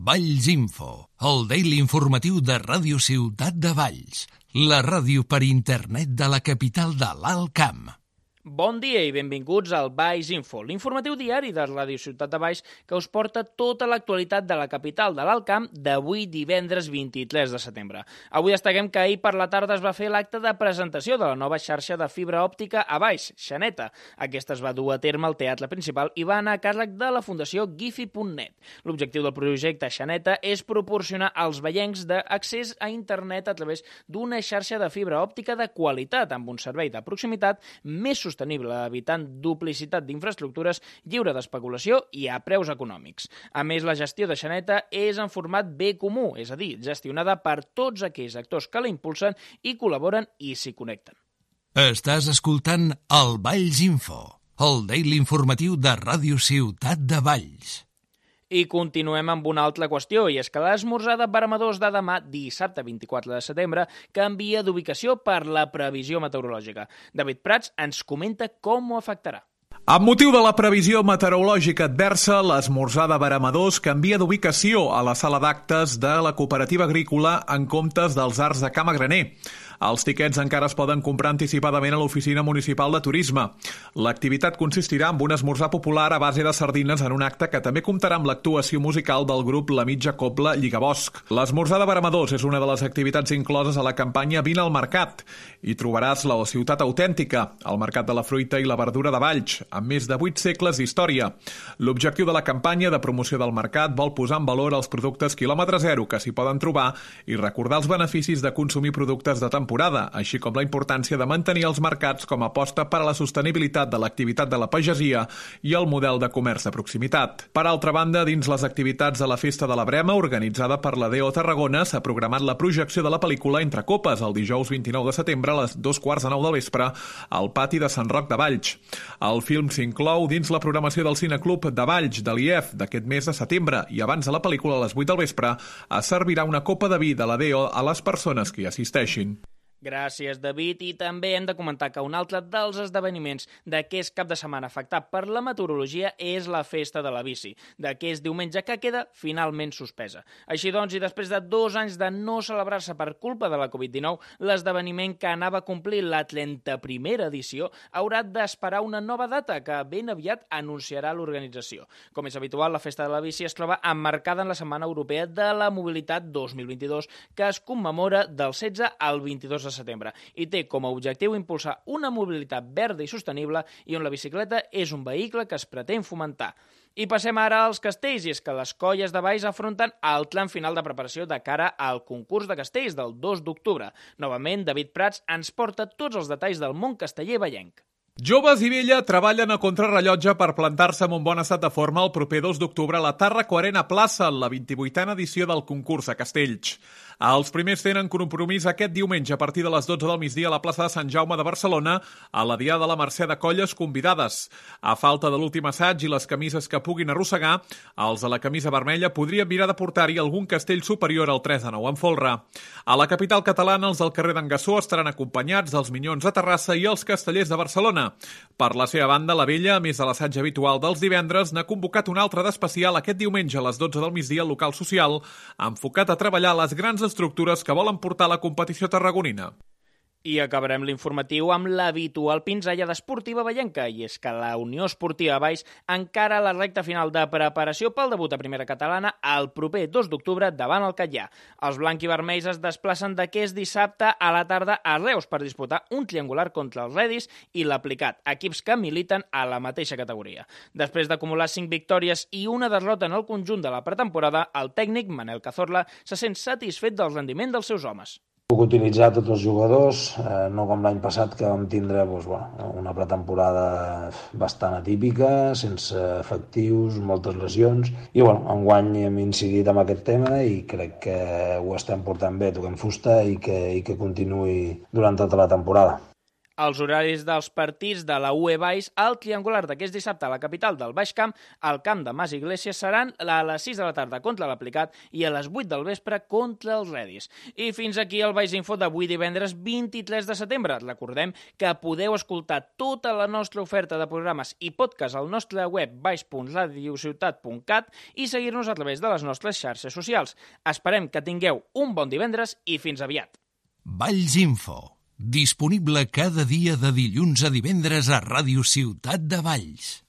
Valls Info, el daily informatiu de Ràdio Ciutat de Valls, la ràdio per internet de la capital de l'Alt Camp. Bon dia i benvinguts al Valls Info, l'informatiu diari de Ràdio Ciutat de Valls que us porta tota l'actualitat de la capital de l'Alt Camp d'avui divendres 23 de setembre. Avui destaquem que ahir per la tarda es va fer l'acte de presentació de la nova xarxa de fibra òptica a Valls, Xaneta. Aquesta es va dur a terme al Teatre Principal i va anar a càrrec de la Fundació Gifi.net. L'objectiu del projecte Xaneta és proporcionar als vallencs d'accés a internet a través d'una xarxa de fibra òptica de qualitat amb un servei de proximitat més sostenible, evitant duplicitat d'infraestructures, lliure d'especulació i a preus econòmics. A més, la gestió de Xaneta és en format bé comú, és a dir, gestionada per tots aquells actors que la impulsen i col·laboren i s'hi connecten. Estàs escoltant el Valls Info, el daily informatiu de Ràdio Ciutat de Valls. I continuem amb una altra qüestió, i és que l'esmorzar de veremadors de demà, dissabte 24 de setembre, canvia d'ubicació per la previsió meteorològica. David Prats ens comenta com ho afectarà. Amb motiu de la previsió meteorològica adversa, l'esmorzar de veremadors canvia d'ubicació a la sala d'actes de la cooperativa agrícola en comptes dels Arts de Ca Magraner. Els tiquets encara es poden comprar anticipadament a l'Oficina Municipal de Turisme. L'activitat consistirà en un esmorzar popular a base de sardines en un acte que també comptarà amb l'actuació musical del grup La Mitja Cobla Lligabosc. L'esmorzar de veremadors és una de les activitats incloses a la campanya Vine al Mercat. Hi trobaràs la ciutat autèntica, el Mercat de la Fruita i la Verdura de Valls, amb més de 8 segles d'història. L'objectiu de la campanya de promoció del mercat vol posar en valor els productes quilòmetre zero que s'hi poden trobar i recordar els beneficis de consumir productes de temporada, així com la importància de mantenir els mercats com a aposta per a la sostenibilitat de l'activitat de la pagesia i el model de comerç de proximitat. Per altra banda, dins les activitats de la Festa de la Brema, organitzada per la DO Tarragona, s'ha programat la projecció de la pel·lícula Entre Copes el dijous 29 de setembre a les 2:15 del vespre al pati de Sant Roc de Valls. El film s'inclou dins la programació del Cineclub de Valls de l'IEF d'aquest mes de setembre i abans de la pel·lícula a les 8 del vespre es servirà una copa de vi de la DO a les persones que hi assisteixin. Gràcies, David, i també hem de comentar que un altre dels esdeveniments d'aquest cap de setmana afectat per la meteorologia és la Festa de la Bici, d'aquest diumenge que queda finalment suspesa. Així doncs, i després de 2 anys de no celebrar-se per culpa de la Covid-19, l'esdeveniment que anava a complir la 31a edició haurà d'esperar una nova data que ben aviat anunciarà l'organització. Com és habitual, la Festa de la Bici es troba emmarcada en la Setmana Europea de la Mobilitat 2022, que es commemora del 16 al 22 de setembre i té com a objectiu impulsar una mobilitat verda i sostenible i on la bicicleta és un vehicle que es pretén fomentar. I passem ara als castells, i és que les colles de Valls afronten el tram final de preparació de cara al concurs de castells del 2 d'octubre. Novament, David Prats ens porta tots els detalls del món casteller vallenc. Joves i vella treballen a contrarrellotge per plantar-se en un bon estat de forma el proper 2 d'octubre a la Tàrraco Arena Plaça, en la 28a edició del concurs de castells. Els primers tenen compromís aquest diumenge a partir de les 12 del migdia a la plaça de Sant Jaume de Barcelona a la Diada de la Mercè de Colles convidades. A falta de l'últim assaig i les camises que puguin arrossegar, els de la camisa vermella podrien mirar de portar-hi algun castell superior al 3 de 9 en folre. A la capital catalana, els del carrer d'en Gassó estaran acompanyats dels Minyons de Terrassa i els Castellers de Barcelona. Per la seva banda, la Vella, a més de l'assaig habitual dels divendres, n'ha convocat un altre d'especial aquest diumenge a les 12 del migdia al local social, enfocat a treballar les grans estructures que volen portar la competició tarragonina. I acabarem l'informatiu amb l'habitual pinzellada esportiva vallenca, i és que la Unió Esportiva Valls encara la recta final de preparació pel debut a primera catalana el proper 2 d'octubre davant el Catllà. Els blanc-i-vermells es desplacen d'aquest dissabte a la tarda a Reus per disputar un triangular contra els Redis i l'Aplicat, equips que militen a la mateixa categoria. Després d'acumular 5 victòries i una derrota en el conjunt de la pretemporada, el tècnic Manel Cazorla se sent satisfet del rendiment dels seus homes. Puc utilitzar tots els jugadors, no com l'any passat que vam tindre una pretemporada bastant atípica, sense efectius, moltes lesions, i enguany hem incidit en aquest tema i crec que ho estem portant bé, toquem fusta i que continuï durant tota la temporada. Els horaris dels partits de la UE Baix al triangular d'aquest dissabte a la capital del Baix Camp, al camp de Mas Iglesias, seran a les 6 de la tarda contra l'Aplicat i a les 8 del vespre contra els Redis. I fins aquí el Baix Info d'avui divendres 23 de setembre. Recordem que podeu escoltar tota la nostra oferta de programes i podcast al nostre web baix.radiociutat.cat i seguir-nos a través de les nostres xarxes socials. Esperem que tingueu un bon divendres i fins aviat. Valls Info. Disponible cada dia de dilluns a divendres a Ràdio Ciutat de Valls.